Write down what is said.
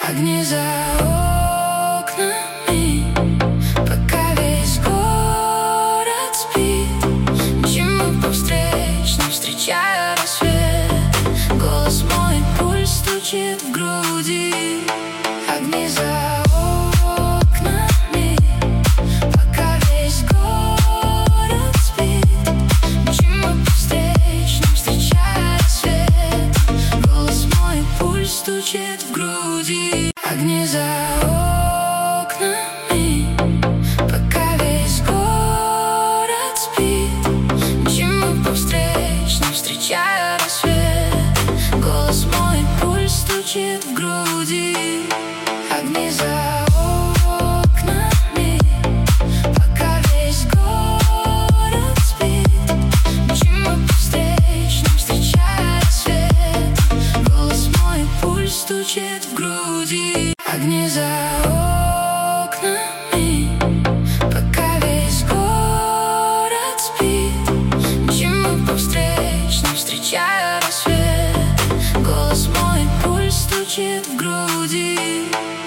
Огни за окнами, пока весь город спит. Мчим мы по встречным, встречая рассвет. Голос мой, пульс стучит в груди. Огни за окнами, пока весь город спит. Мчим мы по встречным, встречая рассвет. Голос мой, пульс стучит в груди. Огни за окнами, пока весь город спит. Мчим мы по встречным, встречая рассвет. Голос мой, пульс стучит в груди. Огни за окнами, пока весь город спит. Мчим мы по встречным, встречая рассвет. Голос мой, пульс стучит в груди. Огни за окнами, пока весь город спит. Мчим мы по встречным, встречая рассвет. Голос мой, пульс стучит в груди.